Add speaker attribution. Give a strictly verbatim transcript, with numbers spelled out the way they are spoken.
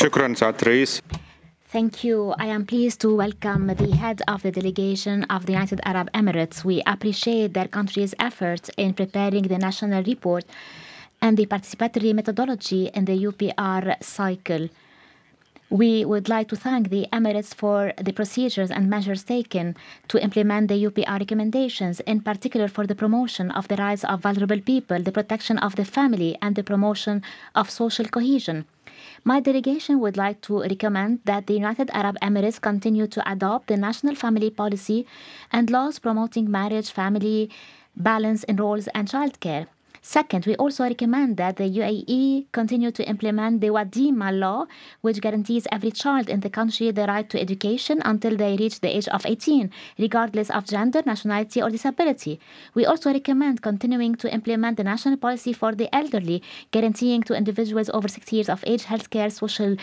Speaker 1: شكرا سعادة الرئيس.
Speaker 2: Thank you. I am pleased to welcome the head of the delegation of the United Arab Emirates. We appreciate their country's efforts in preparing the national report and the participatory methodology in the U P R cycle. We would like to thank the Emirates for the procedures and measures taken to implement the U P R recommendations, in particular for the promotion of the rights of vulnerable people, the protection of the family, and the promotion of social cohesion. My delegation would like to recommend that the United Arab Emirates continue to adopt the national family policy and laws promoting marriage, family, balance in roles, and childcare. Second, we also recommend that the U A E continue to implement the Wadima law, which guarantees every child in the country the right to education until they reach the age of eighteen, regardless of gender, nationality, or disability. We also recommend continuing to implement the national policy for the elderly, guaranteeing to individuals over sixty years of age healthcare, social